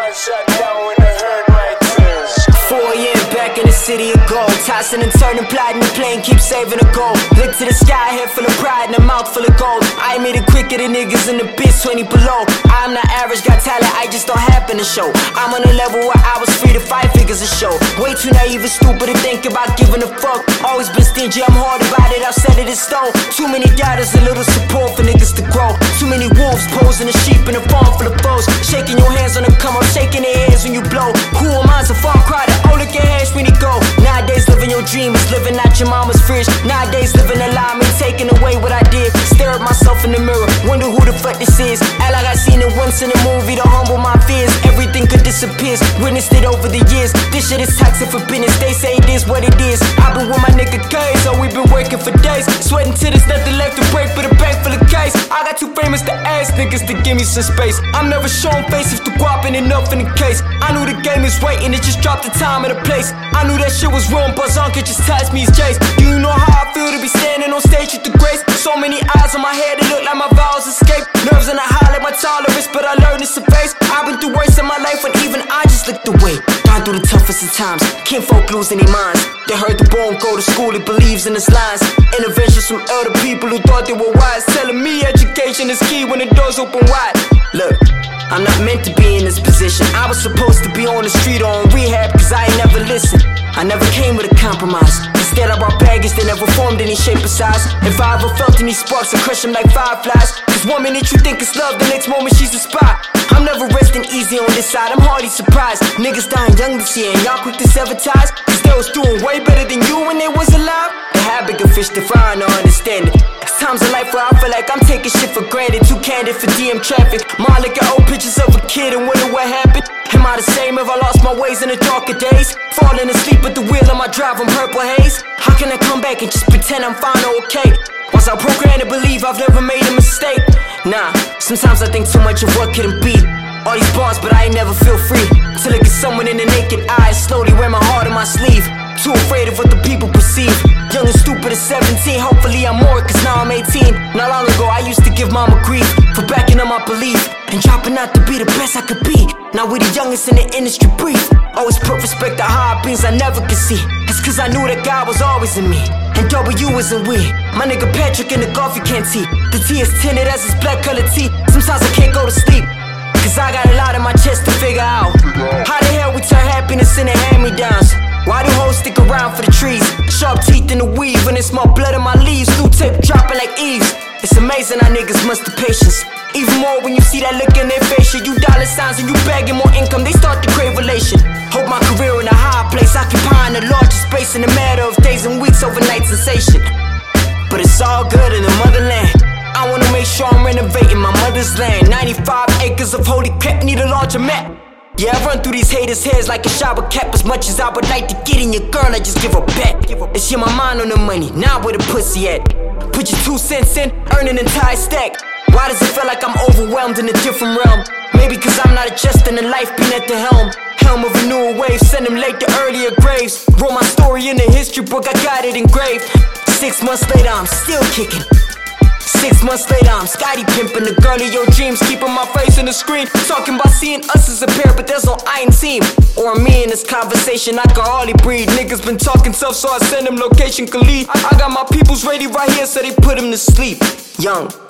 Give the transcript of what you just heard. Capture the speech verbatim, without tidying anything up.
shut down when the herd right turns. Four years back in the city of gold, tossing and turning, plotting the plane, keep saving the gold. Look to the sky, head full of pride and a mouth full of gold. I made it quicker than niggas in the bitch twenty below. I'm not average, got talent, I just don't happen to show. I'm on a level where I was free to five figures a show. Way too naive and stupid to think about giving a fuck. Always been stingy, I'm hard about it, I've set it in stone. Too many doubters, a little support for niggas to grow. Too many wolves posing a sheep in a farm full of foes. Shaking your hands on the come up, shaking their heads when you blow. Who am I to farm cry to oh look your hands when you go. Nowadays living your dream is living out your mama's fridge. Nowadays living a lie mean taking away what I did. Stare at myself in the mirror, wonder who the fuck this is. Act like I seen it once in a movie to humble my fears. Everything could disappear, witnessed it over the years. This shit is toxic for business, they say it is what it is. I've been with my nigga K, so we been working for days. Sweating till there's nothing left to break for the bank full of case. I got too famous to ask niggas to give me some space. I'm never showing face if the guap ain't enough in the case. I knew the game is waiting, it just dropped the time and the place. I knew that shit was wrong, but Zonk could just touch me as Jace. Do you know how I feel to be standing on stage with the grace? So many eyes on my head, it look like my vowels escape. Nerves in a high like my tolerance, but I learned it's a face. I've been through worse in my life when even I just looked away. Gone through the toughest of times, kinfolk losing their minds. They heard the bone go to school, it believes in its lines. Interventions from elder people who thought they were wise, telling me education is key when the doors open wide. Look, I'm not meant to be in this position. I was supposed to be on the street or on rehab, cause I ain't never listened. I never came with a compromise. Instead I brought baggage that never formed any shape or size. If I ever felt any sparks, I crush them like fireflies. Cause one minute you think it's love, the next moment she's a spy. I'm never resting easy on this side, I'm hardly surprised. Niggas dying young this year and y'all quick to sever ties. Cause they was doing way better than you when they was alive. They had bigger fish to fry, no understanding. It's times in life where I feel like I'm taking shit for granted. Too candid for D M traffic. Mom look at old pictures of a kid and wonder what happened. Am I the same if I lost my ways in the darker days? Falling asleep at the wheel of my drive on purple haze. How can I come back and just pretend I'm fine or okay? Was I programmed to believe I've never made a mistake? Nah, sometimes I think too much of what couldn't be. All these bars, but I ain't never feel free to look at someone in the naked eye and slowly wear my heart on my sleeve. Too afraid of what the people perceive. Young and stupid at seventeen, hopefully I'm more, cause now I'm eighteen. Not long ago I used to give mama grief for backing up my belief and dropping out to be the best I could be. Now we the youngest in the industry brief. Always put respect to high beings I never could see. That's cause I knew that God was always in me, and W isn't we. My nigga Patrick in the coffee can't tea. The tea is tinted as his black colored tea. Sometimes I can't go to sleep, cause I got a lot in my chest to figure out. How the hell we turn happiness into hand-me-downs? Why do hoes stick around for the trees? Sharp teeth in the weave, when it's small blood on my leaves. Blue tape dropping like eaves. It's amazing how niggas muster patience. Even more when you see that look in their face. You dollar signs and you bagging more income, they start to crave relation. Hope my career in a high place, occupying the largest space in a matter of days and weeks, overnight sensation. But it's all good in the motherland. I wanna make sure I'm renovating my mother's land. Ninety-five acres of holy crap, need a larger map. Yeah, I run through these haters' heads like a shower cap. As much as I would like to get in your girl, I just give her back. And shit my mind on the money, now where the pussy at? Put your two cents in, earn an entire stack. Why does it feel like I'm overwhelmed in a different realm? Maybe cause I'm not adjusting to life being at the helm. Helm of a newer wave, send them late to earlier graves. Wrote my story in the history book, I got it engraved. Six months later, I'm still kicking. Six months later, I'm Scotty pimping the girl of your dreams, keeping my face on the screen. Talking about seeing us as a pair, but there's no I in team. Or me in this conversation, I can hardly breathe. Niggas been talking tough, so I send them location can lead. I got my peoples ready right here, so they put them to sleep. Young,